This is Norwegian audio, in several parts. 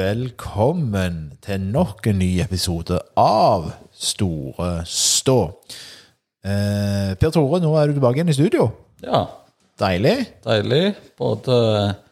velkommen til nok en ny episode av Store Stå. Per Tore, nå du tilbake igjen i studio. Ja. Deilig. Både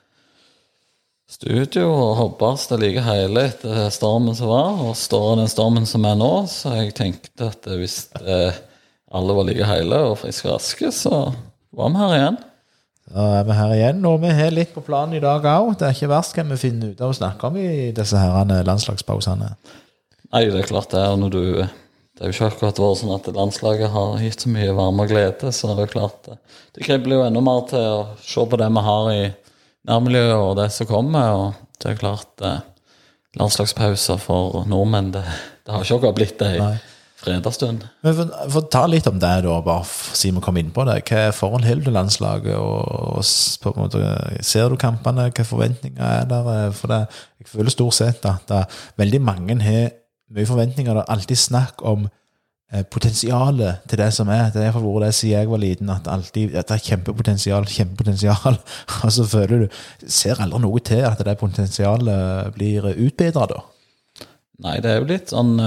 studio og hoppast det like hele etter stormen som var, og står den stormen som nå, så jeg tenkte at hvis alle var like hele og friske og raske, så var vi her igjen. Da vi her igjen, og vi har litt på planen i dag også. Det ikke verst hva vi finner ut av å snakke om i disse her landslagspausene. Nei, det klart det når du... Det jo ikke akkurat vært sånn at landslaget har gitt så mye varme og glede, så det klart det kribler jo enda mer til å se på det vi har i nærmiljøet og det som kommer, og det klart landslagspauser for nordmenn, det har ikke akkurat blitt det i fredagsstund. Men for ta litt om det da, bare si vi kom inn på det. Hva forhold har du landslaget, og på en måte, ser du kampene, hva forventninger der? For det, jeg føler stort sett at veldig mange har mye forventninger, det alltid snakk om potensialet til det som det for hvor det siden jeg var liten, at det kjempepotensial, og så føler du, ser aldri noe til at det potensialet blir utbedret da? Nei, det jo litt sånn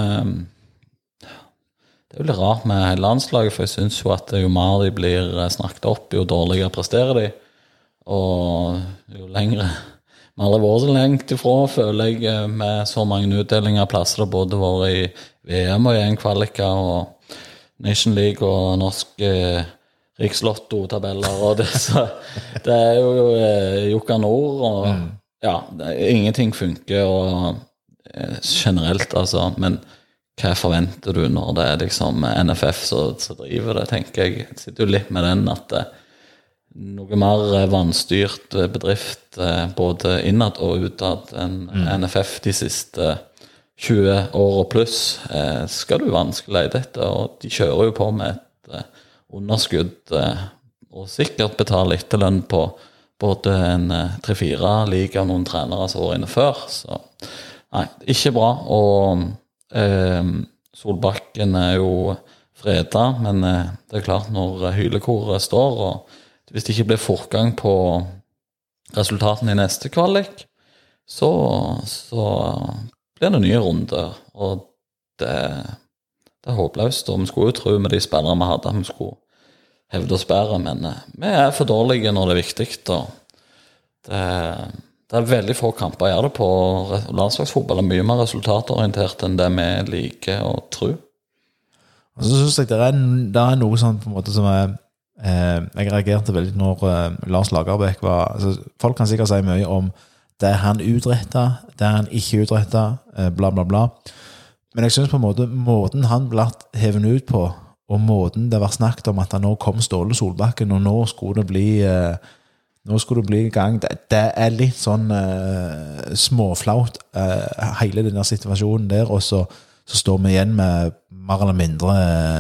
det jo litt rart med hele landslaget, for jeg synes jo at jo mer de blir snakket opp, jo dårligere presterer de, og jo lengre vi har aldri vært så lengt ifra, føler jeg, med så mange utdelinger av plasser, det både var i VM og EM-kvalika og Nation League og norsk Rikslotto-tabeller og det, så det jo Jokka Nord, og ja, ingenting funker, og generelt, altså, men hva forventer du når det liksom NFF som driver det, tenker jeg. Jeg sitter jo litt med den at noe mer vannstyrt bedrift både innad og utad enn NFF de siste 20 år og pluss skal du vanskelig leide etter, og de kjører jo på med et underskudd og sikkert betale etterlønn på både en 3-4 liga og noen trenere som var inne før, så nei, ikke bra, og Solbakken jo fredag, men det klart når hylekoret står, og hvis det ikke blir fortgang på resultatene i neste kvalik, så blir det nye runder, og det håpløst, og vi skulle jo tro med de spillere vi hadde, vi skulle hevde oss bedre, men vi for dårlige når det viktig, og det veldig få kamper å gjøre det på landslagsfotball, mye mer resultatorientert enn det vi liker å tro. Og så synes jeg det noe sånn på en måte som jeg reagerte veldig når Lars Lagerbäck var, altså, folk kan sikkert si mye om det han utrettet, det han ikke utrettet, bla bla bla, men jeg synes på en måte måten han ble hevet ut på, og måten det var snakket om at nå kom Ståle Solbakken, og nå skulle det bli i gang, det litt sånn småflaut hele denne situasjonen der, og så står vi igjen med mer eller mindre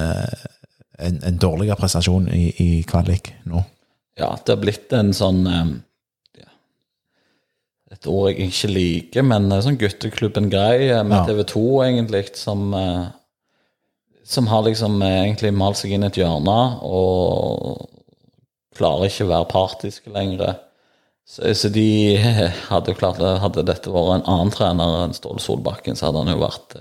en dårligere prestasjon i kvalik nå. Ja, det har blitt en sånn et ord jeg ikke liker, men sånn gutteklubben grei med TV2 egentlig, som har liksom egentlig malt seg inn et hjørne, og klarer ikke å være partiske lenger. Så de hadde jo klart, hadde dette vært en annen trener enn Ståle Solbakken, så hadde han jo vært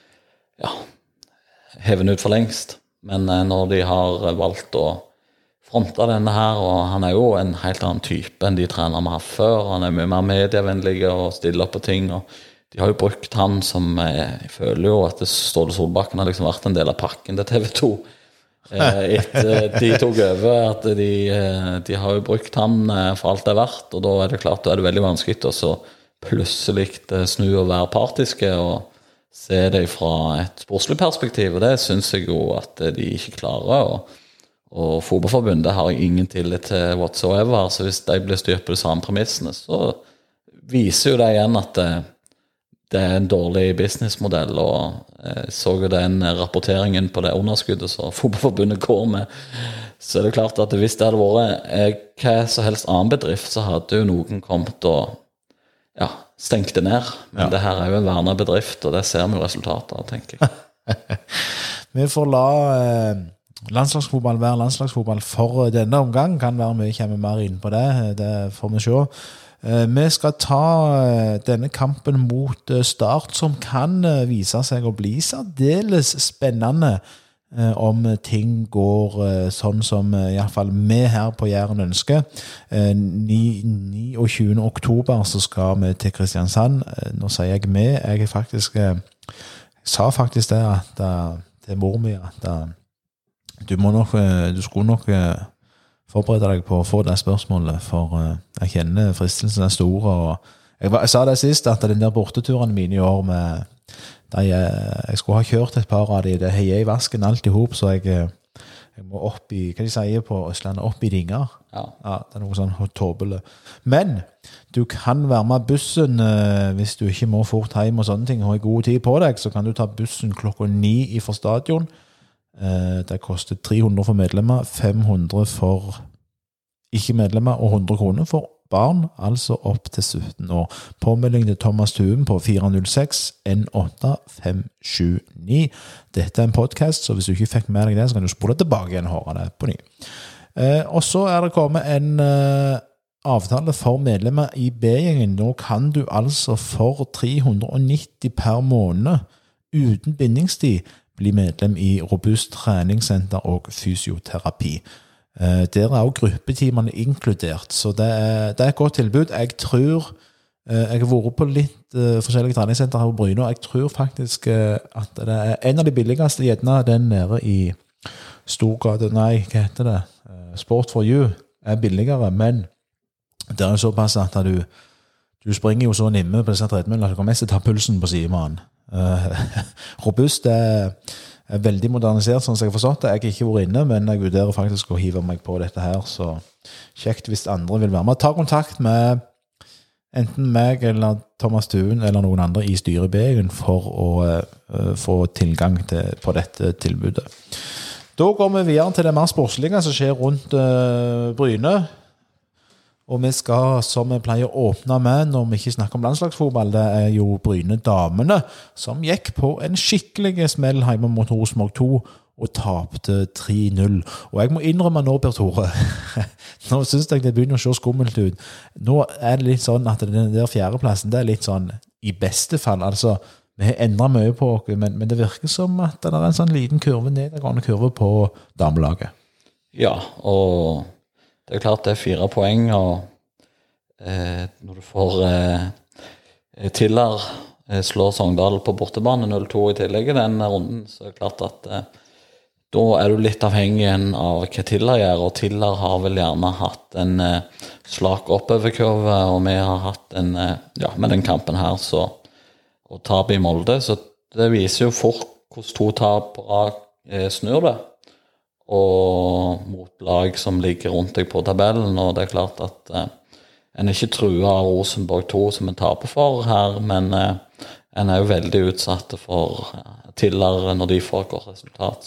heven ut for lengst. Men når de har valgt å fronte denne her, og han jo en helt annen type enn de trenere vi har før, han mye mer medievennlige og stiller opp på ting, og de har jo brukt han som, jeg føler jo at Ståle Solbakken har liksom vært en del av pakken til TV2, etter de tok over, at de har jo brukt han for alt det verdt, og da det klart, da det veldig vanskelig å så plutselig snu og være partiske, og se det fra et sportslig perspektiv, og det synes jeg jo at de ikke klarer, og fotballforbundet har ingen tillit til whatsoever, så hvis de blir styrt på de samme premissene, så viser jo det igjen at det en dårlig businessmodell, og så jo den rapporteringen på det underskuddet som fotballforbundet går med, så det klart at hvis det hadde vært hva som helst annen bedrift, så hadde jo noen kommet og stengt det ned, men det her jo en vernet bedrift, og det ser vi jo resultatet av, tenker jeg. Vi får la landslagsfotball være landslagsfotball for denne omgang, kan være mye, kommer mer inn på det får vi se. Vi skal ta denne kampen mot Start, som kan vise seg å bli særdeles spennende om ting går sånn som I hvert fall vi her på Jæren ønsker. 29. oktober så skal vi til Kristiansand. Nå sier jeg vi, jeg sa faktisk det at, til mor mi at du skulle nok forberede deg på å få det spørsmålet, for jeg kjenner fristelsen stor, og jeg sa det sist at den der borteturen mine I år med jeg skulle ha kjørt et par av det heier I vasken alt ihop, så jeg må opp I, hva de sier på Østlandet, opp I ringer. Ja, det noe sånn tåbele. Men du kan være med bussen hvis du ikke må fort hjem og sånne ting, og har god tid på deg, så kan du ta bussen 9:00 fra stadion. Det koster 300 for medlemmer, 500 for ikke medlemmer, og 100 kroner for barn, altså opp til 17 år. Påmelding til Thomas Thuen på 406-18579. Dette en podcast, så hvis du ikke fikk med deg det, så kan du spole tilbake igjen og høre det på ny. Og så det kommet en avtale for medlemmer I B-gjengen. Nå kan du altså for 390 per måned uten bindingstid bli medlem I Robust treningssenter og fysioterapi. Der også gruppetimene inkludert, så det et godt tilbud. Jeg tror, jeg har vært på litt forskjellige treningssenter her på Bryne, og jeg tror faktisk at det en av de billigste gjerne den nede I Storgade, nei, hva heter det? Sport for you billigere, men det jo såpass at du springer jo så nimme på disse tredemøllene, at du kan mest ta pulsen på siden. Robust veldig modernisert, sånn som jeg har forstått det. Jeg har ikke vært inne, men jeg vurderer faktisk å hive meg på dette her, så kjekt hvis andre vil være med. Ta kontakt med enten meg eller Thomas Thuen eller noen andre I styrebegen for å få tilgang på dette tilbudet. Da går vi videre til det mer sportslige som skjer rundt Bryne. Og vi skal, som vi pleier å åpne med når vi ikke snakker om landslagsfotball, det jo Bryne damene, som gikk på en skikkelig smell hjemme mot Rosenborg 2 og tapte 3-0. Og jeg må innrømme nå, Per Tore, nå synes jeg det begynner å se skummelt ut. Nå det litt sånn at den der fjerdeplassen, det litt sånn I beste fall, altså, vi har endret mye på oss, men det virker som at det en sånn liten kurve, nedadgående kurve på damelaget. Ja, og det klart det 4 poeng, og når du får Tiller slår Sogndal på bortebane 0-2 I tillegg I den runden, så det klart at da du litt avhengig av hva Tiller gjør, og Tiller har vel gjerne hatt en slag oppoverkurve, og vi har hatt en, med den kampen her, så og tap I Molde, så det viser jo fort hvordan 2 tap på rad snur det, og mot lag som ligger rundt deg på tabellen, og det klart at en ikke truer av Rosenborg 2 som en taper for her, men en jo veldig utsatt for Tiller når de får et godt resultat.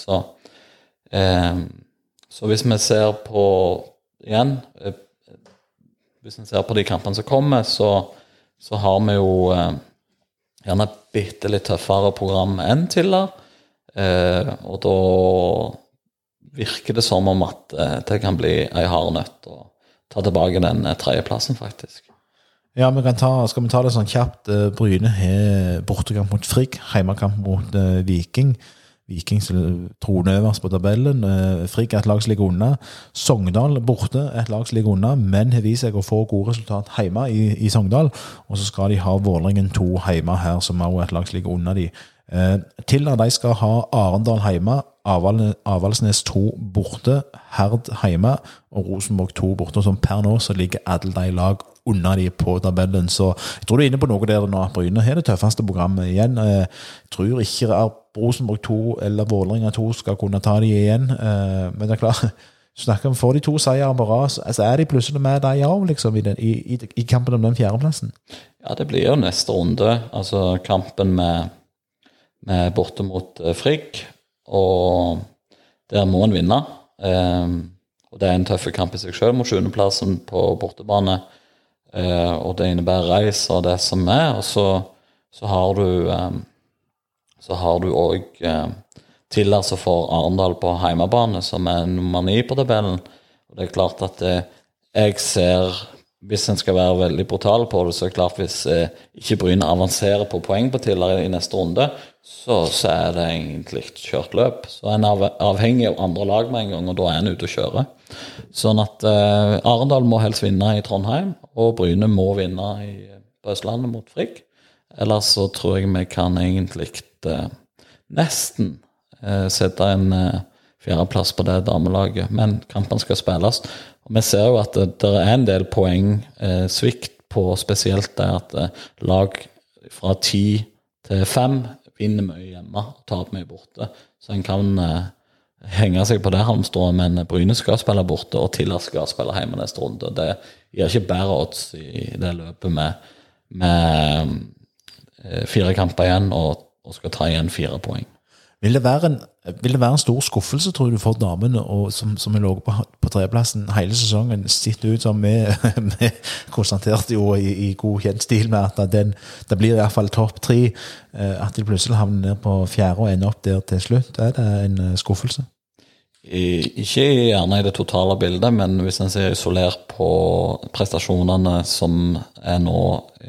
Så hvis vi ser på igjen, hvis vi ser på de kampene som kommer, så har vi jo gjerne et bitte litt tøffere program enn Tiller, og da virker det som om at det kan bli en hard nøtt å ta tilbake den 3. plassen faktisk. Ja, skal vi ta det sånn kjapt. Bryne har bortekamp mot Frigg, heimekamp mot Viking. Viking troner øverst på tabellen. Frigg et lag som ligger unna. Sogndal borte et lag som ligger unna, men har vist seg å få gode resultat hjemme I Sogndal, og så skal de ha Vålerengen 2 hjemme her, som også et lag som ligger unna de. Til når de skal ha Arendal hjemme, Avaldsnes 2 borte, Herd hjemme og Rosenborg 2 borte, som per nå så ligger alle de lag under de på tabellen, så jeg tror du inne på noe der nå. Bryne har det tøffeste programmet igjen. Jeg tror ikke Rosenborg 2 eller Vålerengen 2 skal kunne ta de igjen, men det klart, snakker vi får de 2 seier på rad, så de plutselig med de av liksom, I kampen om den 4. plassen. Ja, det blir jo neste runde, altså kampen med borte mot Frigg, og der må en vinne, og det en tøffe kamp I seg selv mot 7. plassen på bortebane, og det innebærer reis og det som og så har du også Tiller som får Arendal på heimebane, som nummer 9 på tabellen, og det klart at jeg ser hvis en skal være veldig brutal på det, så klart hvis ikke Bryne avanserer på poeng på tidligere i neste runde, så det egentlig kjørt løp. Så en avhengig av andre lag med en gang, og da en ute og kjører. Sånn at Arendal må helst vinne i Trondheim, og Bryne må vinne på Østlandet mot Frigg. Ellers så tror jeg vi kan egentlig nesten sette en fjerdeplass på det damelaget, men kampen skal spilles. Og vi ser jo at det en del poeng svikt på spesielt det at lag fra 10 til 5 vinner mye hjemme og tar mye borte. Så en kan henge seg på det halmstrået, men Bryne skal spille borte, og Tiller skal spille hjemme neste runde. Det gir ikke bare odds i det løpet med 4 kamper igjen, og skal ta igjen 4 poeng. Vil det være en stor skuffelse, tror du, for damene som er låget på tredjeplassen hele sesongen, sitter ut som vi konstaterte jo i god kjent stil med at det blir i hvert fall topp 3, at de plutselig havner ned på 4. og ender opp der til slutt? Det en skuffelse? Ikke gjerne i det totale bildet, men hvis en ser isolert på prestasjonene som nå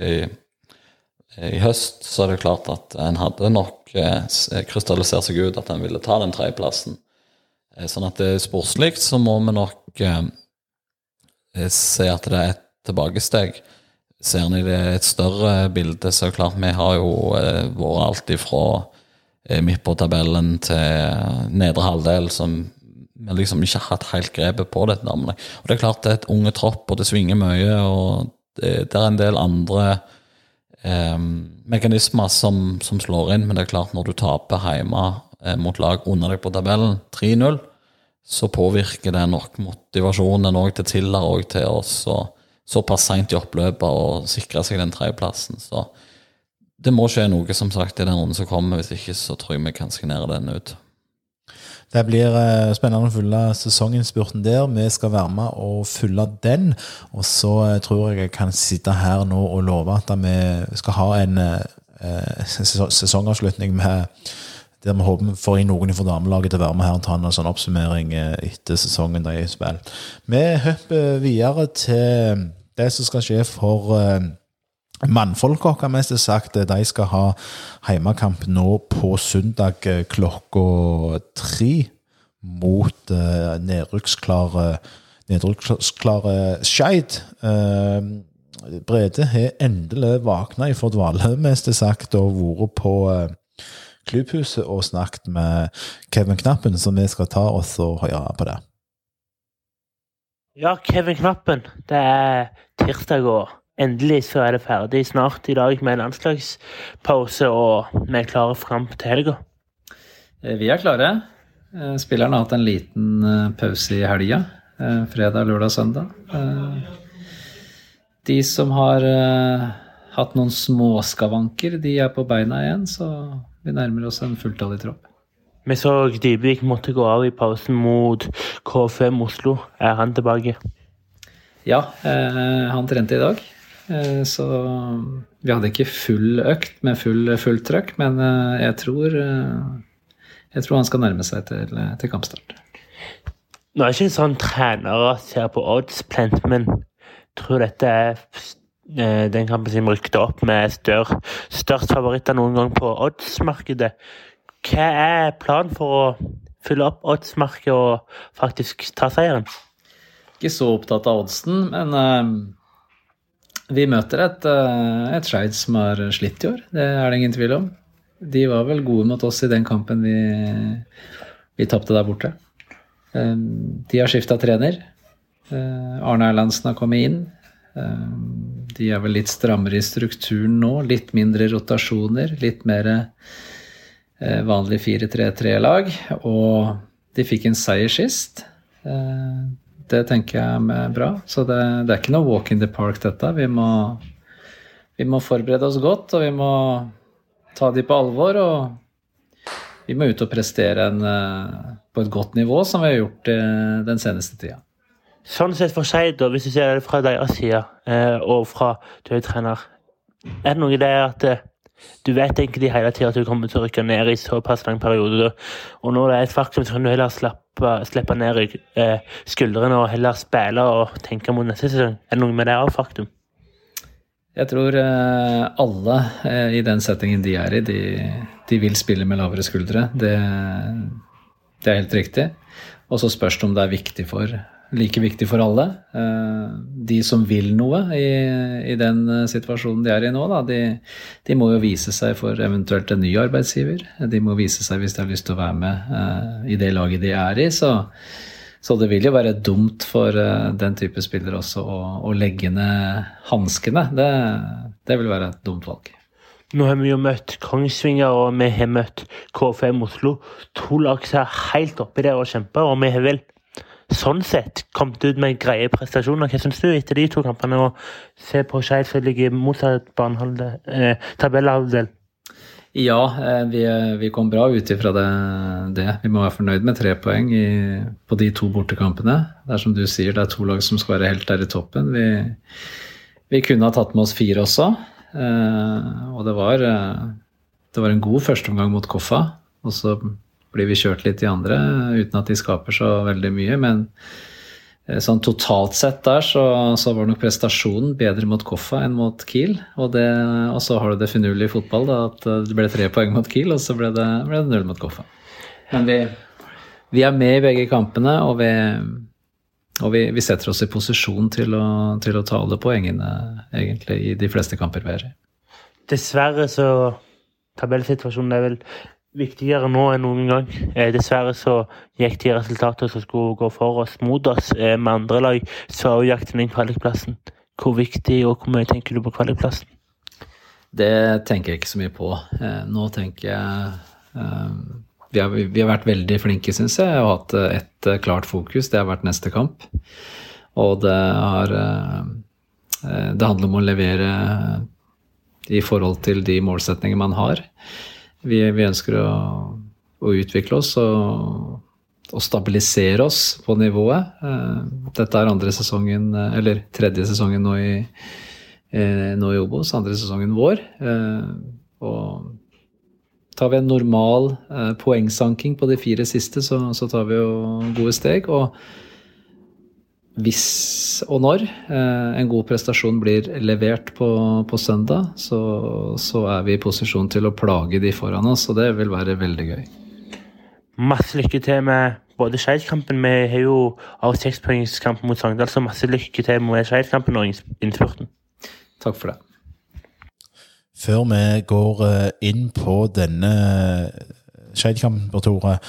i høst, så det klart at en hadde nok krystallisert seg ut at en ville ta den 3. plassen. Sånn at det sportslikt, så må vi nok se at det et tilbakesteg. Ser en i det et større bilde, så klart vi har jo vært alt ifra midt på tabellen til nedre halvdel, som vi liksom ikke har hatt helt grepet på dette damene. Og det klart det et unge tropp, og det svinger mye, og det en del andre mekanismer som slår inn, men det klart når du taper hjemme mot lag under deg på tabellen 3-0, så påvirker det nok motivasjonen også til Tiller og til oss såpass sent i oppløpet og sikre seg den 3. plassen. Så det må skje noe, som sagt, i den runden som kommer. Hvis ikke, så tror jeg vi kan signere den ut. Det blir spennende å følge sesonginnspurten der. Vi skal være med og følge den, og så tror jeg kan sitte her nå og love at vi skal ha en sesongavslutning der vi håper vi får inn noen fra damelaget til å være med her og ta en sånn oppsummering etter sesongen der i spill. Vi hopper videre til det som skal skje for mannfolk, mest sagt. De skal ha heimekamp nå på søndag klokka 3 mot nedrykksklare Skeid. Brede har endelig vaknet i fordvale, mest sagt, og vært på klubbhuset og snakket med Kevin Knappen, som vi skal ta oss og høre på det. Ja, Kevin Knappen, det tirsdag og endelig så det ferdig snart i dag med en landslagspause, og vi klare frem til helga. Vi klare. Spilleren har hatt en liten pause i helga, fredag, lørdag, søndag. De som har hatt noen små skavanker, de på beina igjen, så vi nærmer oss en fulltallig tropp. Vi så Dybvik måtte gå av i pausen mot KFM Oslo. Han tilbake? Ja, han trente i dag. Så vi hadde ikke full økt med full trøkk, men jeg tror han skal nærme seg til kampstart. Nå ikke sånn trenere ser på oddsplent, men tror dette den kampen som rykte opp med størst favoritter noen gang på oddsmarkedet. Hva planen for å fylle opp oddsmarkedet og faktisk ta seieren? Ikke så opptatt av oddsen, men vi møter et Skeid som har slitt i år, det det ingen tvil om. De var vel gode mot oss i den kampen vi tappte der borte. De har skiftet trener. Arne Erlandsen har kommet inn. De vel litt strammere i strukturen nå, litt mindre rotasjoner, litt mer vanlig 4-3-3-lag, og de fikk en seier sist. Det tenker jeg er bra, så det ikke noe walk in the park dette. Vi må forberede oss godt, og vi må ta de på alvor, og vi må ut og prestere på et godt nivå, som vi har gjort den seneste tida. Sånn sett for seg, da, hvis du ser det fra deres side, og fra du trener, det noe i det at Du vet egentlig hele tiden at du kommer til å rykke ned i såpass lang periode, og når det et faktum, så kan du heller slippe ned skuldrene og heller spille og tenke mot neste sesong. Er det noe med det også faktum? Jeg tror alle i den settingen de er i, de vil spille med lavere skuldre. Det er helt riktig. Og så spørs det om det er like viktig for alle. De som vil noe i den situasjonen de er i nå, da, de må jo vise seg for eventuelt en ny arbeidsgiver. De må vise seg hvis de har lyst til å være med i det laget de er i. Så det vil jo være dumt for den type spillere også å legge ned handskene. Det vil være et dumt valg. Nå har vi jo møtt Kongsvinger, og vi har møtt KFM Oslo. 2 lag som er helt oppe i det og kjemper, og vi har vel sånn sett kommet ut med greie prestasjoner. Hva synes du etter de 2 kampene, og se på Skeid som ligger motsatt tabellavdel? Ja, vi kom bra ut ifra det. Vi må være fornøyd med 3 poeng på de 2 bortekampene. Det er som du sier, det er 2 lag som skal være helt der i toppen. Vi kunne ha tatt med oss 4 også, og det var en god første omgang mot Koffa, og så blir vi kjørt litt i andre, uten at de skaper så veldig mye, men sånn totalt sett der, så var nok prestasjonen bedre mot Koffa enn mot Kiel, og så har du det finurlige i fotball, da, at det ble 3 poeng mot Kiel, og så ble det 0 mot Koffa. Men vi er med i begge kampene, og vi setter oss i posisjon til å ta alle poengene, egentlig, i de fleste kamper vi er i. Dessverre så, tabellsituasjonen er vel viktigere nå enn noen gang. Dessverre så gikk de resultater som skulle gå for oss mot oss med andre lag, så har vi jakten inn kvalikplassen. Hvor viktig og hvor mye tenker du på kvalikplassen? Det tenker jeg ikke så mye på. Nå tenker jeg vi har vært veldig flinke, synes jeg, og hatt et klart fokus. Det har vært neste kamp. Og det handler om å levere i forhold til de målsetninger man har. Vi ønsker å utvikle oss og stabilisere oss på nivået. Dette er tredje sesongen nå i Obos, andre sesongen vår. Og tar vi en normal poengsanking på de 4 siste, så tar vi jo gode steg. Og hvis og når en god prestasjon blir levert på søndag, så er vi i posisjon til å plage de foran oss, og det vil være veldig gøy. Masse lykke til med både Skeid-kampen. Vi har jo av 6-poengskampen mot Sogndal, så masse lykke til med Skeid-kampen og innspurten. Takk for det. Før vi går inn på denne Skeid-kampen på Tore,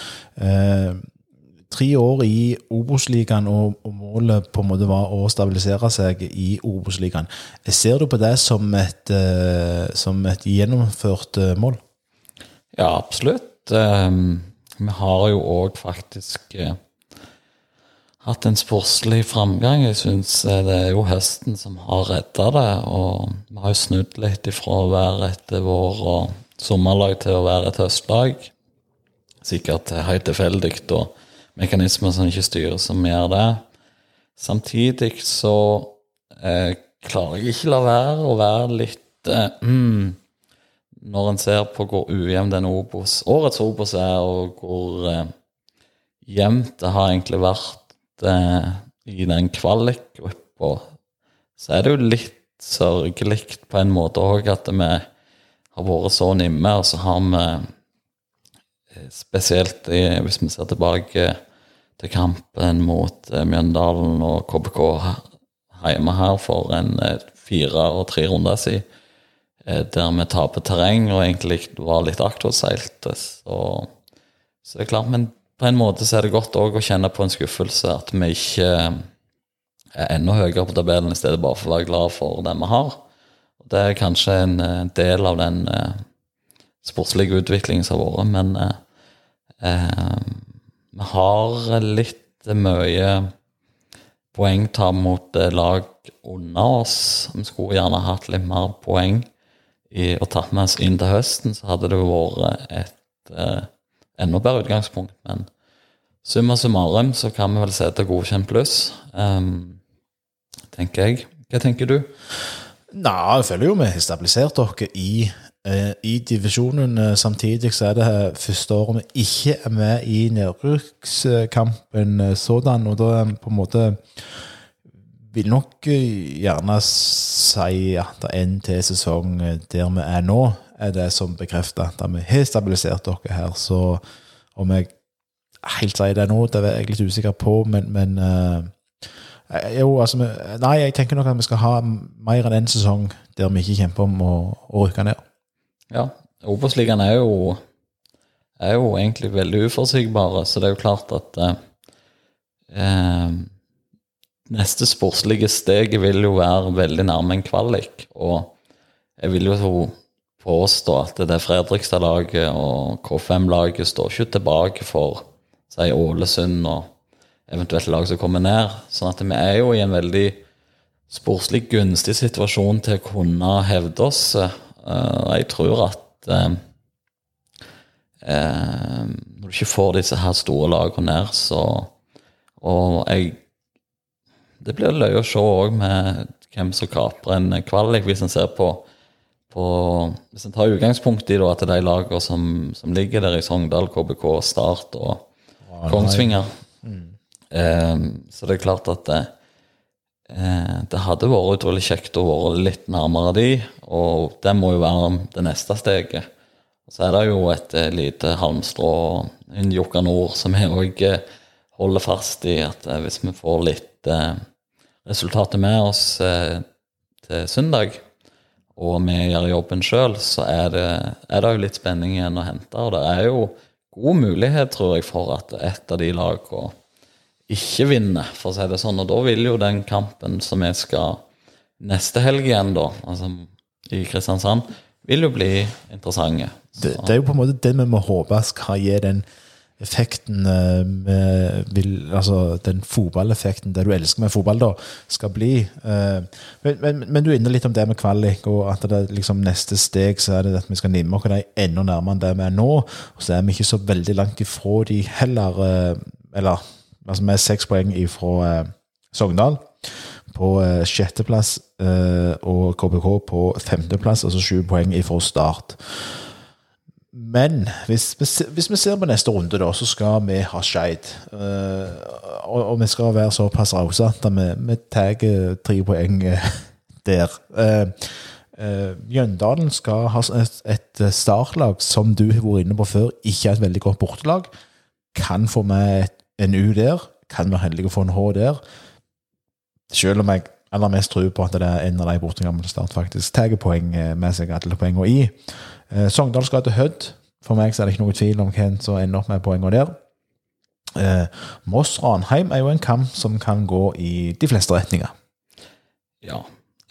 3 år i Obos-ligaen, og målet på en måte var å stabilisere seg i Obos-ligaen. Ser du på det som et gjennomført mål? Ja, absolutt. Vi har jo også faktisk hatt en sportslig framgang. Jeg synes det er jo høsten som har reddet det, og vi har jo snudd litt ifra å være et vår- og sommerlag til å være et høstlag. Sikkert helt tilfeldig og mekanismer som ikke styrer som gjør det. Samtidig så klarer jeg ikke la være å være litt når en ser på hvor ujevn den årets Obos er, og hvor jevnt det har egentlig vært i den kvalikgruppa, så er det jo litt sørgelig på en måte også at vi har vært så nimme, og så har vi spesielt hvis vi ser tilbake til kampen mot Mjøndalen og KBK hjemme her for 4 og 3 runder siden, der vi taper terreng og egentlig var litt akterseilt. Så det er klart, men på en måte så er det godt også å kjenne på en skuffelse at vi ikke er enda høyere på tabellen i stedet bare for å være glad for det vi har. Det er kanskje en del av den sportslige utviklingen som har vært, men vi har litt mye poengtap mot lag under oss. Vi skulle gjerne hatt litt mer poeng og tatt med oss inn til høsten, så hadde det vært et enda bedre utgangspunkt. Men summa summarum så kan vi vel se til godkjent pluss, tenker jeg. Hva tenker du? Nei, jeg føler jo vi har stabilisert dere i i divisjonen. Samtidig så det første året vi ikke med i nedrykkskampen sådan, og da på en måte vil nok gjerne si at en til sesong der vi nå, det som bekrefter at vi har stabilisert dere her. Så om jeg helt sier det nå, det jeg litt usikker på, men jo, altså, nei, jeg tenker nok at vi skal ha mer enn en sesong der vi ikke kjemper om å rykke ned. Ja, Obos-ligaen er jo egentlig veldig uforutsigbar, så det er jo klart at neste sportslige steg vil jo være veldig nærme en kvalik, og jeg vil jo påstå at det Fredrikstad-laget og K5-laget står ikke tilbake for, si, Ålesund og eventuelt lag som kommer ned, sånn at vi er jo i en veldig sportslig gunstig situasjon til å kunne hevde oss. Jeg tror at når du ikke får disse her store lagene ned, så det blir løy å se også med hvem som kaper en kvalik, hvis en ser på hvis en tar utgangspunkt i da, at det er lagene som ligger der i Sogndal, KBK, Start og Kongsvinger. Så det er klart at det hadde vært utrolig kjekt å være litt nærmere de, og det må jo være det neste steget. Og så det jo et lite halmstrå, en Jokka Nord, som jeg også holder fast i, at hvis vi får litt resultater med oss til søndag, og vi gjør jobben selv, så det jo litt spenning igjen å hente, og det jo god mulighet, tror jeg, for at et av de lagene ikke vinner, for å si det sånn, og da vil jo den kampen som vi skal neste helg igjen da, altså i Kristiansand, vil jo bli interessante. Det jo på en måte det vi må håpe skal gi den effekten, altså den fotballeffekten, det du elsker med fotball da, skal bli. Men du inne litt om det med kvalik, og at det liksom neste steg, så det at vi skal nimme oss enda nærmere enn det vi nå, og så vi ikke så veldig langt ifra de heller, eller altså med 6 poeng ifra Sogndal på 6. plass, og KBK på 5. plass, altså 7 poeng ifra Start. Men hvis vi ser på neste runde da, så skal vi ha Skeid, og vi skal være såpass rause at vi tar 3 poeng der. Jøndalen skal ha et startlag som du har vært inne på før, ikke et veldig godt bortelag, kan få med en U der, kan være heldig å få en H der, selv om jeg aller mest tror på at det en av de bortegammel Start faktisk tager poeng med seg, alle poeng og i. Sogndal skal til Hødd, for meg så det ikke noe tvil om hvem som ender opp med poenger der. Moss-Ranheim jo en kamp som kan gå i de fleste retninger. Ja,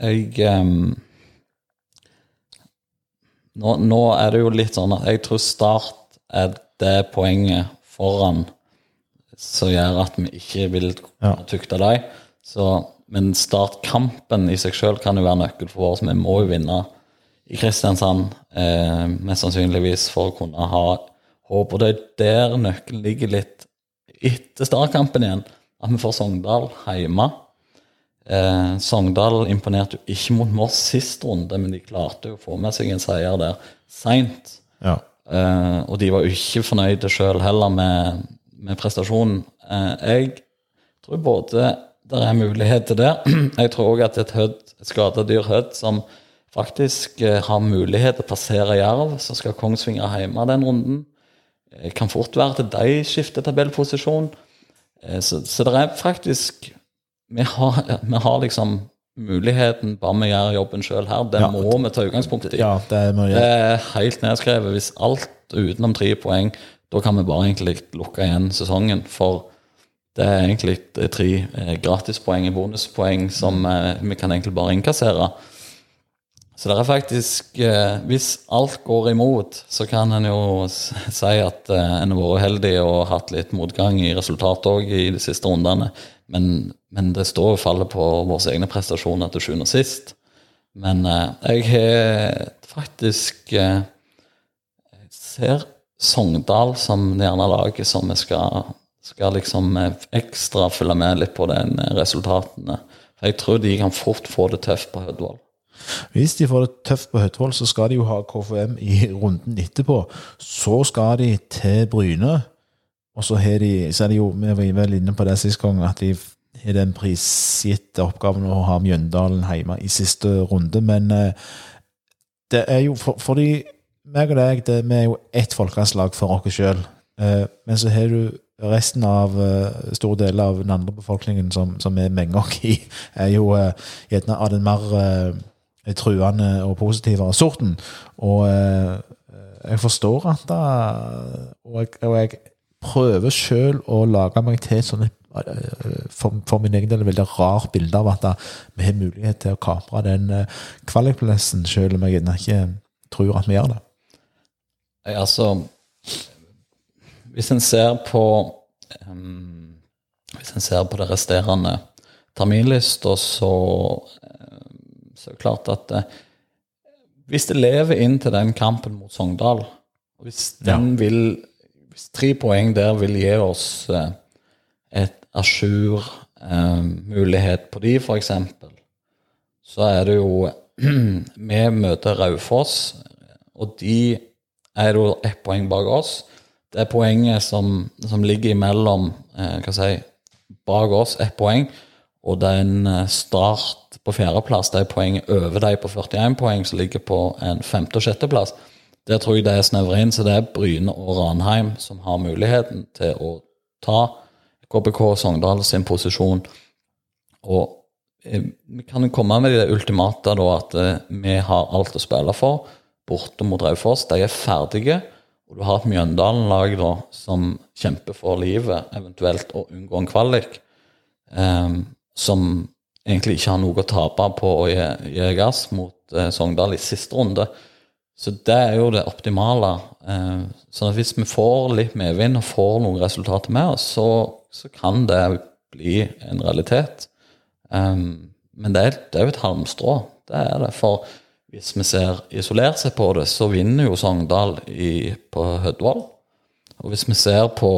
nå det jo litt sånn at jeg tror Start det poenget foran som gjør at vi ikke vil tukte deg. Men startkampen i seg selv kan jo være nøkkel for oss. Vi må jo vinne i Kristiansand, mest sannsynligvis for å kunne ha håp. Og det der nøkkelen ligger litt etter startkampen igjen, at vi får Sogndal hjemme. Sogndal imponerte jo ikke mot Moss sist runde, men de klarte jo å få med seg en seier der sent. Ja. Og de var jo ikke fornøyde selv heller med prestasjonen. Jeg tror både det mulighet til det. Jeg tror også at et skadedyr Hødd som faktisk har mulighet til å passere Jerv, så skal Kongsvinger hjemme den runden. Kan fort være til de skifter tabellposisjon. Så det faktisk vi har liksom muligheten bare med å gjøre jobben selv her. Det må vi ta utgangspunkt i. Ja, det helt nedskrevet. Hvis alt utenom 3 poeng, da kan vi bare egentlig lukke igjen sesongen, for det egentlig 3 gratispoeng, bonuspoeng, som vi kan egentlig bare innkassere. Så det faktisk, hvis alt går imot, så kan en jo si at en har vært uheldig og hatt litt motgang i resultatet også i de siste rundene, men det står og faller på våre egne prestasjoner til sjuende og sist. Men jeg har faktisk ser Sogndal som gjerne laget som vi skal liksom ekstra følge med litt på den resultatene. For jeg tror de kan fort få det tøft på Hødvold. Hvis de får det tøft på Høtvoll, så skal de jo ha KFM i runden etterpå. Så skal de til Bryne, og så er de jo, vi var vel inne på det siste gang, at de har den prisgitte oppgaven å ha Mjøndalen hjemme i siste runde, men det er jo, fordi meg og deg, vi er jo ett folkeslag for oss selv, men så har du resten av store deler av den andre befolkningen som er menger i, er jo gjerne av den mer truende og positive sorten, og jeg forstår at og jeg prøver selv å lage meg til sånne for min egen del veldig rar bilde av at vi har mulighet til å kapre den kvalikplassen, selv om jeg ikke tror at vi gjør det. Altså, hvis en ser på det resterende terminlister, så er det klart at hvis det lever inn til den kampen mot Sogndal, hvis 3 poeng der vil gi oss et assur mulighet på de, for eksempel, så er det jo vi møter Raufoss, og de er jo 1 poeng bak oss. Det er poenget som ligger imellom, bak oss 1 poeng, og det er en start på 4. plass, det er poenget over deg på 41 poeng, som ligger på en 5. og 6. plass. Der tror jeg det er snevret inn, så det er Bryne og Ranheim som har muligheten til å ta KBK Sogndal sin posisjon. Og vi kan komme med det ultimate da, at vi har alt å spille for, borte mot Raufoss, de er ferdige, og du har et Mjøndalen-lag da, som kjemper for livet, eventuelt å unngå en kvalik, som egentlig ikke har noe å tape på å gi gass mot Sogndal i siste runde. Så det er jo det optimale. Så hvis vi får litt medvind og får noen resultater med oss, så kan det bli en realitet. Men det er jo et halmstrå. Det er det. For hvis vi ser isolert seg på det, så vinner jo Sogndal på Høtvoll. Og hvis vi ser på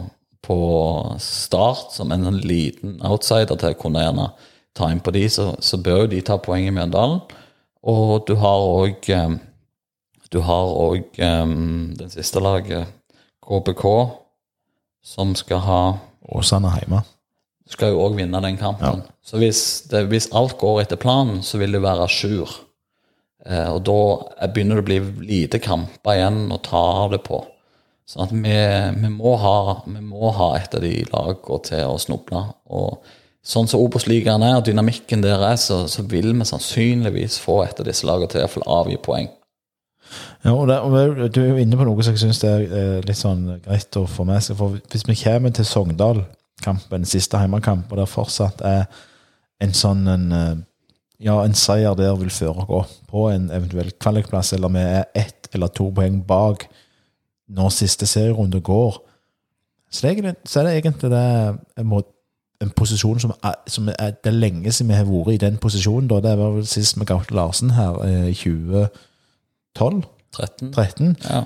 Start som en liten outsider til å kunne gjerne ta inn på de, så bør jo de ta poeng i Mjøndalen. Og du har også den siste laget, KBK, som skal ha Åsane hjemme. Skal jo også vinne den kampen. Ja. Så hvis alt går etter planen, så vil det være assur. Og da begynner det å bli lite kamper igjen å ta det på. Så at vi må ha et av de lagene til å snuble. Og sånn som Obos-ligaen er, og dynamikken der er, så vil vi sannsynligvis få et av disse lagene til å få avgi poeng. Ja, og du er jo inne på noe som jeg synes det er litt sånn greit å få med seg. For hvis vi kommer til Sogndal-kampen, siste heimekamp, og det fortsatt er en sånn en seier der vil foregå på en eventuell kvalikplass, eller vi er 1 eller 2 poeng bak når siste serierunde går, så er det egentlig en posisjon som er det lenge siden vi har vært i den posisjonen. Da. Det var vel sist med Gaute Larsen her i 2012? 13? Ja.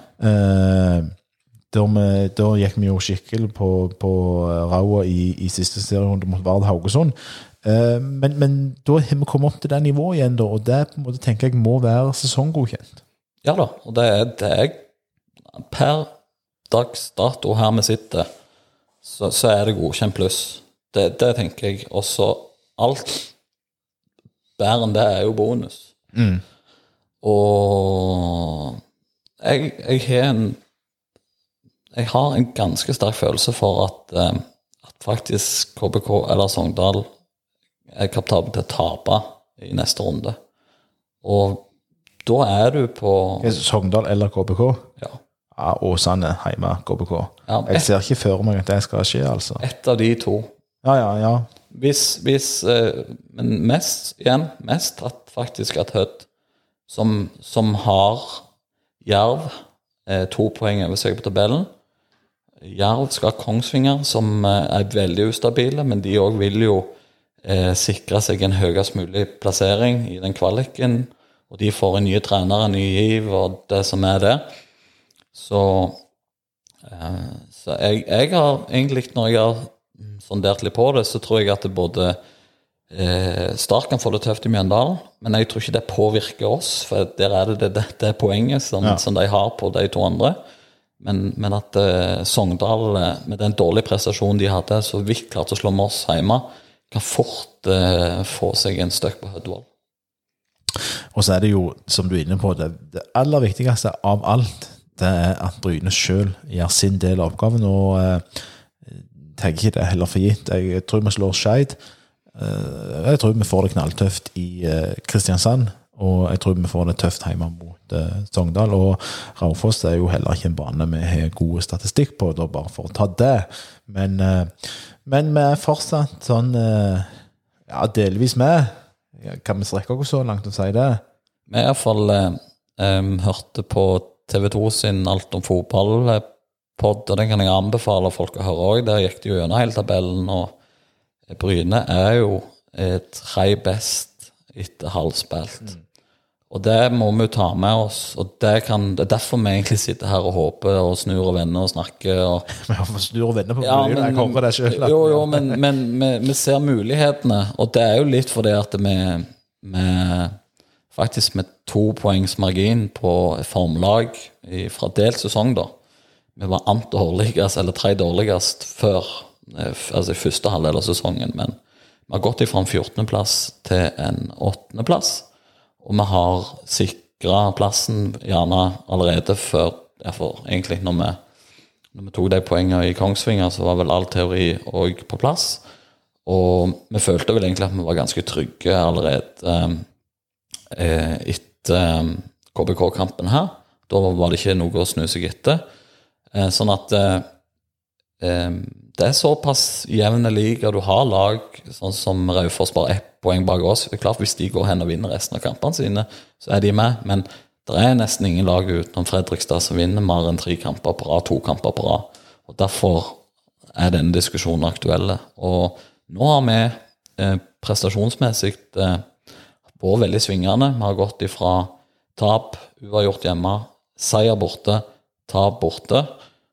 Da gikk vi jo skikkelig på Raua i siste serierunde mot Vard Haugesund. Men da har vi kommet opp til det nivået igjen, da, og det på en måte tenker jeg må være sesonggodkjent. Ja da, og det er per dags dato her vi sitter, så er det godkjent pluss. Det tenker jeg. Også alt bedre enn det er jo bonus. Og jeg har en ganske sterk følelse for at faktisk KBK eller Sogndal er kapabel til å tape i neste runde. Og da er du på Sogndal eller KBK? Ja. Ja, Åsane hjemme, KBK. Ja, jeg ser ikke for meg at det skal skje, altså. Et av de to. Ja. Men mest at faktisk at Hødd, som har Jerv 2 poeng over seg på tabellen. Jerv skal ha Kongsvinger, som er veldig ustabile, men de også vil jo sikre seg en høyest mulig plassering i den kvaliken, og de får en nye trener, en ny giv, og det som er det. Så jeg har egentlig, når jeg har sondert litt på det, så tror jeg at det både Start kan få det tøft i Mjøndalen, men jeg tror ikke det påvirker oss, for der det poenget som de har på de to andre. Men at Sogndal, med den dårlige prestasjonen de hadde, så vidt klart å slå Moss hjemme, kan fort få seg en støkk på Hødvold. Og så det jo, som du inne på, det aller viktigste av alt, det at Bryne selv gjør sin del av oppgaven, og tenker ikke det heller for gitt. Jeg tror vi slår Skeid. Jeg tror vi får det knalltøft i Kristiansand, og jeg tror vi får det tøft hjemme mot Sogndal, og Raufoss jo heller ikke en bane med gode statistikk på, da bare for å ta det. Men vi fortsatt sånn, delvis med. Kan vi strekke oss så langt å si det? Vi i hvert fall hørte på TV2 sin Alt om fotball-podd, og den kan jeg anbefale folk å høre også. Der gikk det jo gjennom hele tabellen, og Bryne jo 3 best etter halvspilt. Og det må vi jo ta med oss, og det er derfor vi egentlig sitter her og håper og snur og vender og snakker. Vi snur og vender på Bryne, jeg kommer det selv. Jo, men vi ser mulighetene, og det jo litt fordi at vi faktisk med 2 poengs margin på formlag fra delt sesong da. Vi var dårligast, eller 3 dårligast før, altså i første halvdel av sesongen, men vi har gått ifra en 14. plass til en 8. plass, og vi har sikret plassen gjerne allerede før, egentlig når vi tok de poengene i Kongsvinger, så var vel all teori også på plass, og vi følte vel egentlig at vi var ganske trygge allerede etter KBK-kampen her. Da var det ikke noe å snu seg etter. Sånn at det såpass jevne liga. Du har lag sånn som Raufoss bare 1 poeng bak oss. Det klart hvis de går hen og vinner resten av kampene sine, så de med. Men det nesten ingen lag utenom Fredrikstad som vinner mer enn 3 kamper på rad, 2 kamper på rad. Og derfor denne diskusjonen aktuelle. Og nå har vi prestasjonsmessig vært veldig svingende. Vi har gått ifra tap, uavgjort hjemme, seier borte, tap borte.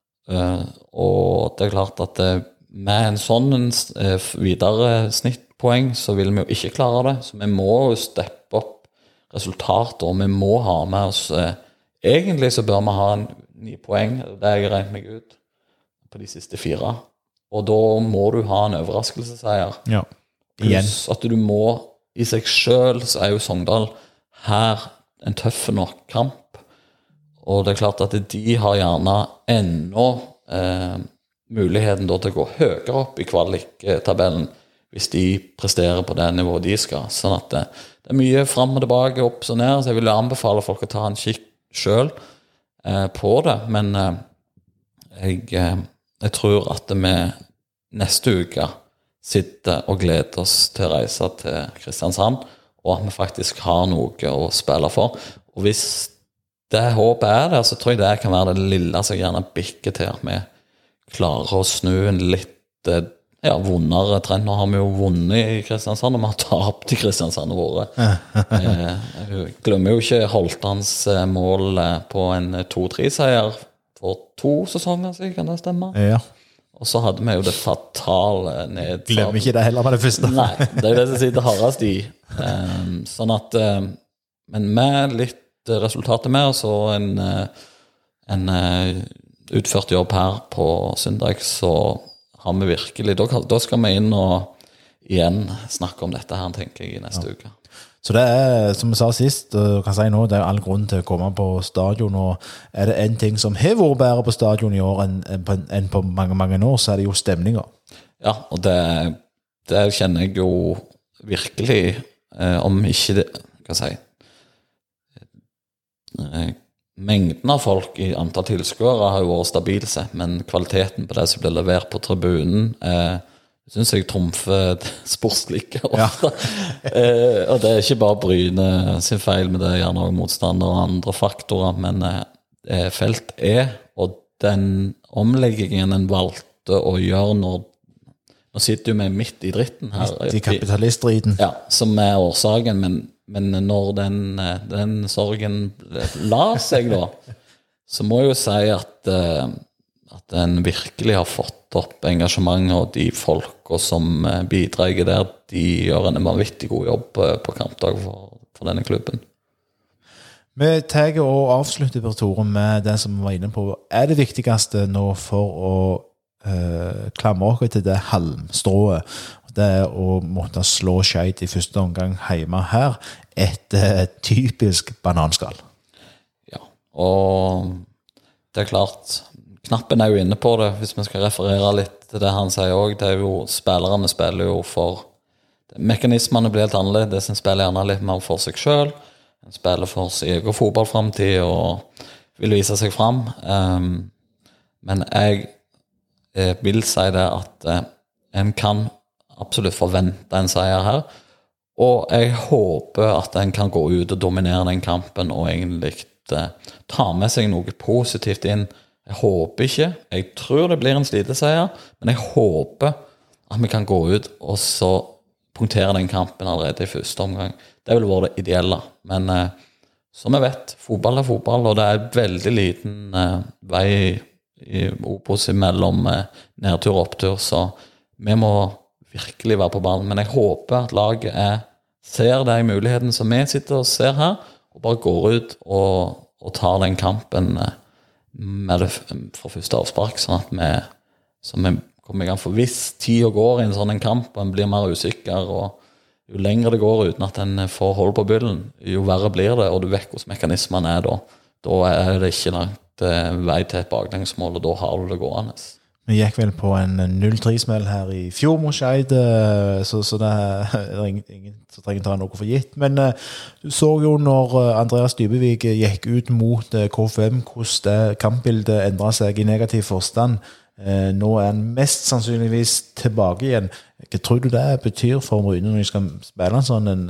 Og det klart at med en sånn videre snittpoeng så vil vi jo ikke klare det. Så vi må jo steppe opp resultater, og vi må ha med oss egentlig så bør vi ha 9 poeng, det har jeg regnet meg ut på de siste 4. Og da må du ha en overraskelseseier. Ja, igjen. Pluss at du må i seg selv, så jo Sogndal her en tøff nok kamp. Og det klart at de har gjerne ennå muligheten da til å gå høyere opp i kvaliktabellen hvis de presterer på det nivået de skal. Sånn at det mye frem og tilbake, opp og ned, så jeg vil anbefale folk å ta en kikk selv på det. Men jeg tror at vi neste uke sitter og gleder oss til å reise til Kristiansand, og at vi faktisk har noe å spille for. Og hvis det håpet der, så tror jeg det kan være det lille som gjerne bikker til at vi klarer å snu en litt vondere trend. Nå har vi jo vunnet i Kristiansand, og vi har tapt i Kristiansand våre. Jeg glemmer jo ikke Holtans mål på en 2-3-seier for 2 sesonger, så kan det stemme? Ja. Og så hadde vi jo det fatale nedsatt. Glemmer ikke det heller på det første. Nei, det det som sitter hardest i. Sånn at, men med litt resultatet med, og så en utført jobb her på søndag, så har vi virkelig, da skal vi inn og igjen snakke om dette her, tenker jeg, i neste uke. Så det som vi sa sist, og kan si nå, det all grunn til å komme på stadion, og det en ting som har vært bedre på stadion i år enn på mange år, så det jo stemninger. Ja, og det kjenner jeg jo virkelig, om ikke det, kan jeg si, mengden av folk i antall tilskuere har jo vært stabil sett, men kvaliteten på det som blir levert på tribunen synes jeg trumfer sportslige ofte. Ja. Og det ikke bare Bryne sin feil, men det gjerne også motstander og andre faktorer, men felt og den omleggingen en valgte å gjøre nå sitter jo vi midt i dritten her. Midt i kapitaliststriden. Ja, som årsaken, men når den sorgen la seg da, så må jeg jo si at en virkelig har fått opp engasjementet og de folka som bidrar der de gjør en vanvittig god jobb på kampdag for denne klubben. Vi tar og avslutter på Tore med det som vi var inne på. Det viktigste nå for å klamre oss til det halmstrået? Det å måtte slå Skeid i første omgang hjemme her, et typisk bananskall. Ja, og det klart, knappen jo inne på det, hvis vi skal referere litt til det han sier også, det jo, spillerne spiller jo for, mekanismene blir helt annerledes, en spiller gjerne litt mer for seg selv, en spiller for sin egen fotballfremtid og vil vise seg frem, men jeg vil si det at en kan absolutt forvente en seier her, og jeg håper at en kan gå ut og dominere den kampen og egentlig ta med seg noe positivt inn. Jeg håper ikke, jeg tror det blir en sliteseier, men jeg håper at vi kan gå ut og så punktere den kampen allerede i første omgang. Det vil være det ideelle, men som jeg vet, fotball fotball, og det veldig liten vei i Obos mellom nedtur og opptur, så vi må virkelig være på ballen, men jeg håper at laget ser de mulighetene som vi sitter og ser her, og bare går ut og tar den kampen med det fra første avspark, sånn at vi kommer i gang for hvis tid går i en sånn kamp, og en blir mer usikker, og jo lenger det går uten at en får hold på byllen, jo verre blir det, og du vet hvordan mekanismene da det ikke langt vei til et baklengsmål, og da har du det gående. Vi gikk vel på en 0-3-smell her i fjor mot Skeid, så det ingen som trenger ta noe for gitt. Men du så jo når Andreas Dybevig gikk ut mot KFM, hvordan det kampbildet endret seg i negativ forstand. Nå han mest sannsynligvis tilbake igjen. Hva tror du det betyr for Bryne når de skal spille en sånn?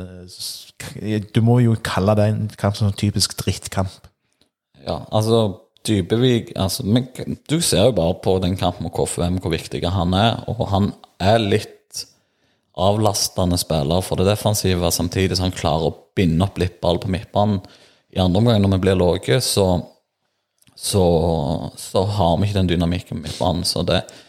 Du må jo kalle det en kamp som en typisk drittkamp. Ja, altså Dybevig, altså, du ser jo bare på den kampen mot KFM hvor viktig han og han litt avlastende spiller for det defensive, samtidig som han klarer å binde opp litt ball på midtbanen. I andre omgang når vi blir låge, så har vi ikke den dynamikken på midtbanen, så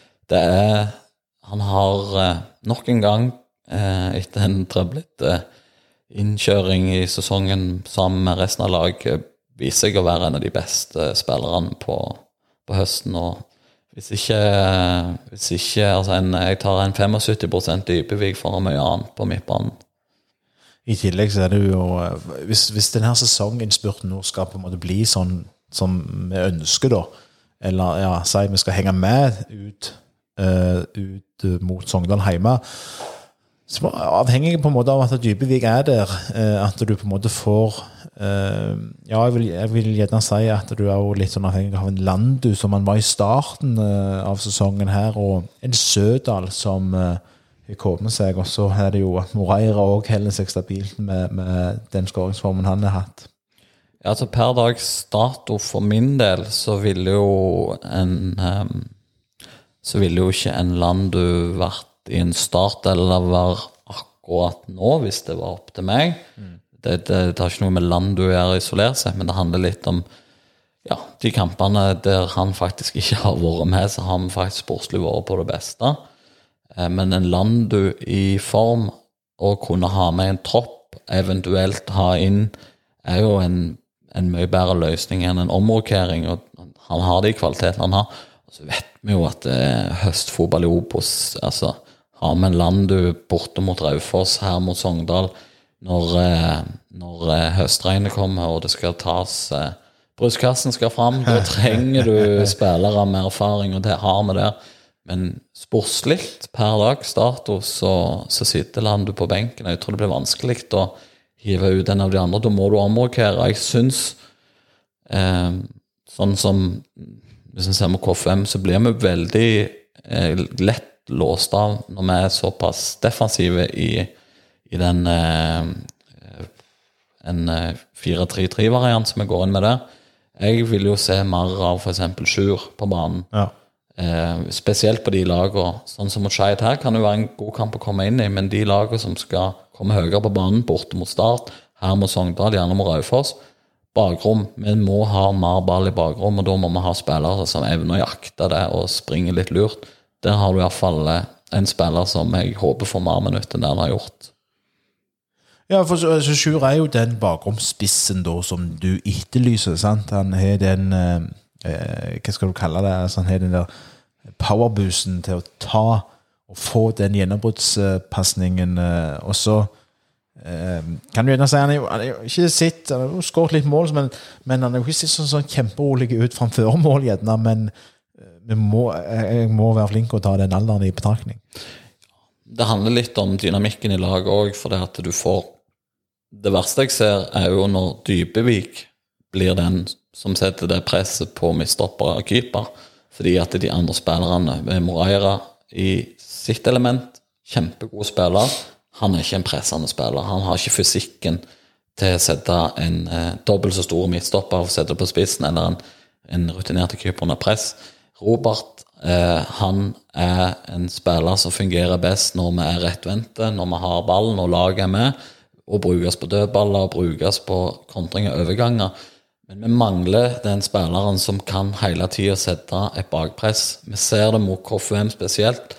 han har nok en gang etter en trøblete innkjøring i sesongen sammen med resten av laget viser seg å være en av de beste spillerne på høsten, og hvis ikke altså jeg tar en 75% Dybevig for mye annet på midtbanen. I tillegg så det jo, hvis denne sesonginnspurten nå skal på en måte bli sånn som vi ønsker da, eller ja, si vi skal henge med ut mot Sogndal hjemme, så avhengig på en måte av at Dybevig der, at du på en måte får jeg vil gjerne si at du jo litt sånn avhengig av en Landu som han var i starten av sesongen her, og en Sødal som kommet seg, og så det jo at Moreira også heller seg stabilt med den skåringsformen han har hatt. Ja, altså per dags dato for min del så ville jo ikke en Landu vært i en start eller var akkurat nå hvis det var opp til meg. Det har ikke noe med Landu å gjøre isolert seg, men det handler litt om de kampene der han faktisk ikke har vært med, så har vi faktisk sportslig vært på det beste. Men en Landu i form å kunne ha med en tropp, eventuelt ha inn, jo en mye bedre løsning enn en omrokering, og han har de kvalitetene han har. Og så vet vi jo at høstfotball i Obos, altså har vi en Landu borte mot Raufoss, her mot Sogndal, når høstregnet kommer og det skal tas brystkassen skal fram, da trenger du spillere med erfaring, og det har vi der, men sportslikt per dag status så sitter Landu på benken. Jeg tror det blir vanskelig å hive ut en av de andre, da må du omrokere. Jeg synes sånn som hvis vi ser med KFM, så blir vi veldig lett låst av når vi såpass defensive i den en 4-3-3-variant som vi går inn med der. Jeg vil jo se mer av for eksempel Sjur på banen. Ja. Spesielt på de lagene, sånn som mot Skeid her kan det være en god kamp å komme inn i, men de lagene som skal komme høyere på banen, borte mot Start, her mot Sogndal, gjerne mot Raufoss, bakrom, vi må ha mer ball i bakrom, og da må vi ha spillere som evner å jakte det og springe litt lurt. Der har du i hvert fall en spiller som jeg håper får mer minutter enn det han har gjort. Ja, for så Sjur jo den bakromspissen da, som du etterlyser, sant? Han har den, hva skal du kalle det, altså, han har den der powerboosten til å ta og få den gjennombruddspassningen, og så kan du gjerne si, han er jo ikke sitt, han har jo skåret litt mål, men han er jo ikke sitt sånn kjemperolig ut framfor mål, gjerne, men jeg må være flink å ta den alderen i betraktning. Det handler litt om dynamikken i laget også, for det at du får det verste jeg ser jo når Dybevik blir den som setter det presset på midtstopper og keeper, fordi at de andre spillerne med Moreira i sitt element, kjempegod spiller, han er ikke en pressende spiller, han har ikke fysikken til å sette en dobbelt så stor midtstopper og sette på spissen, eller en rutinert keeper under press. Robert, han en spiller som fungerer best når vi rettvendte, når vi har ballen og laget med, og brukes på dødballer, og brukes på kontring og overganger. Men vi mangler den spilleren som kan hele tiden sette et bakpress. Vi ser det mot KFUM spesielt,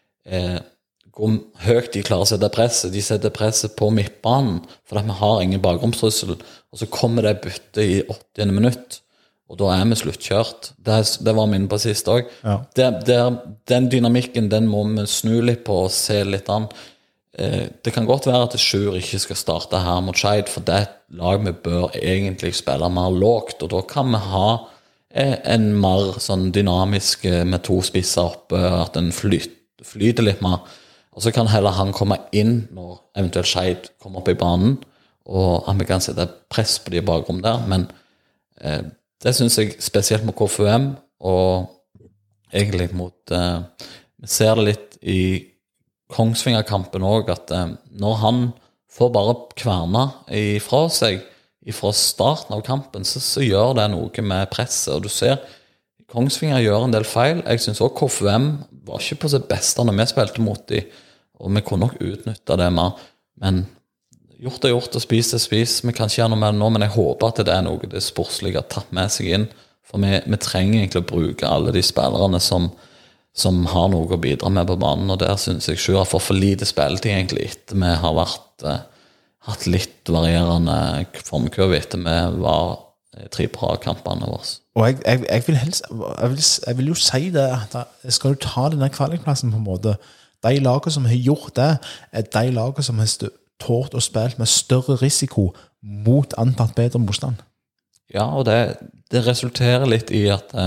hvor høyt de klarer å sette presset. De setter presset på midtbanen, fordi vi har ingen bakromstrussel, og så kommer det bytte i 80. minutt, og da vi sluttkjørt. Det var min på sist også. Ja. Den dynamikken, den må vi snu litt på og se litt an. Det kan godt være at Sjur ikke skal starte her mot Skeid, for det lag vi bør egentlig spille mer lågt, og da kan vi ha en mer sånn dynamisk med to spisser oppe, at den flyter litt mer, og så kan heller han komme inn når eventuelt Skeid kommer opp i banen, og han kan sette press på de bakrom der, men det synes jeg spesielt med KFUM, og egentlig mot vi ser det litt i Kongsvinger-kampen også, at når han får bare kverna ifra seg fra starten av kampen, så gjør det noe med presset, og du ser Kongsvinger gjør en del feil. Jeg synes også KFUM var ikke på sitt beste når vi spilte mot dem, og vi kunne nok utnytte det mer, men gjort er gjort, og spist er spist. Vi kan ikke gjøre noe med det nå, men jeg håper at det noe det sportslige har tatt med seg inn, for vi trenger egentlig å bruke alle de spillerne som har noe å bidra med på banen, og der synes jeg Sjur har fått for lite spilletid egentlig etter vi har hatt litt varierende formkurve etter vi var tre bra kampene våre. Og jeg vil jo si det, at skal du ta denne kvalikplassen på en måte, de lager som har gjort det, de lager som har tårt og spilt med større risiko mot antatt bedre motstand. Ja, og det resulterer litt i at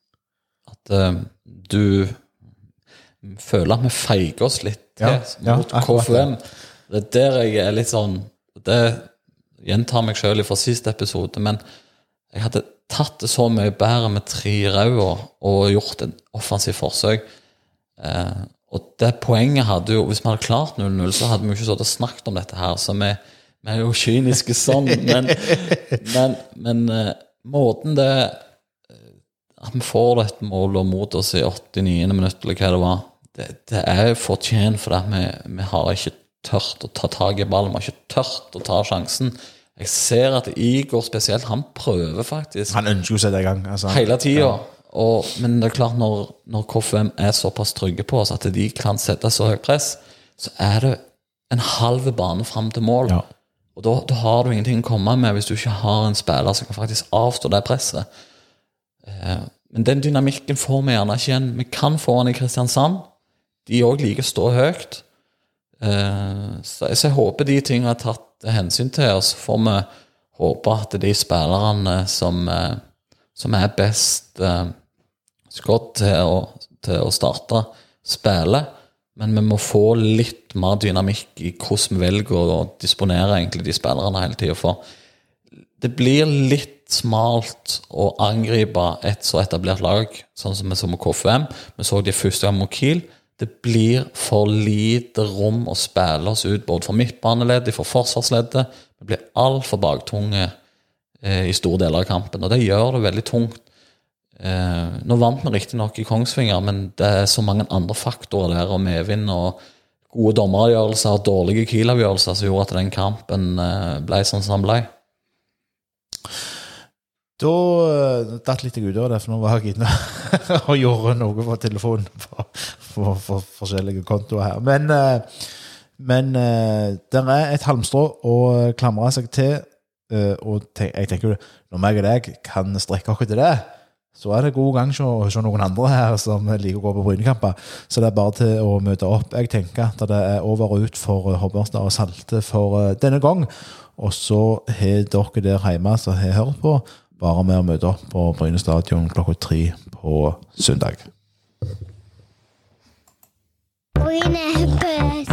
du føler at vi feiger oss litt mot KFUM. Det der jeg litt sånn, det gjentar meg selv fra siste episode, men jeg hadde tatt det så mye bedre med 3 røde og gjort en offensiv forsøk. Og det poenget hadde jo, hvis vi hadde klart 0-0, så hadde vi jo ikke sånn snakket om dette her, så vi er jo kyniske sånn, men måten det at vi får et mål og mot oss i 89. minutt, eller hva det var, det jo fortjent for at vi har ikke tørt å ta tag i ballen, vi har ikke tørt å ta sjansen. Jeg ser at Igor spesielt, han prøver faktisk. Han ønsker å sette i gang. Altså, hele tiden. Ja. Men det klart, når KFUM såpass trygge på oss at de kan sette så høyt press, så det en halv bane frem til mål. Ja. Og da har du ingenting å komme med hvis du ikke har en spiller som kan faktisk avstå det presset. Men den dynamikken får vi gjerne ikke igjen. Vi kan få den i Kristiansand. De også liker å stå høyt. Så jeg håper de tingene har tatt hensyn til, og så får vi håpe at de spillerne som best skått til å starte spille, men vi må få litt mer dynamikk i hvordan vi velger å disponere egentlig de spillerne hele tiden, for det blir litt smalt å angripe et så etablert lag, sånn som vi så med KFUM. Vi så de første gang mot Kiel. Det blir for lite rom å spille oss ut, både for midtbaneleddet, for forsvarsleddet. Det blir alt for baktunge i store deler av kampen, og det gjør det veldig tungt. Nå vant vi riktig nok i Kongsvinger, men det så mange andre faktorer der, og medvind og gode dommeravgjørelser og dårlige Kiel-avgjørelser som gjorde at den kampen ble sånn som den ble. Da datt litt ut av det, for nå var jeg inne og gjorde noe på telefonen for forskjellige kontoer her. Men det et halmstrå å klamre seg til, og jeg tenker jo, når meg og deg kan strekke oss til det, så det god gang hos noen andre her som liker å gå på Brynekamper. Så det bare til å møte opp. Jeg tenker at det over og ut for Hobbørstad og Salte for denne gang. Og så har dere der hjemme som har hørt på, bare med å møte opp på Bryne Stadion klokka 3 på søndag. Bryne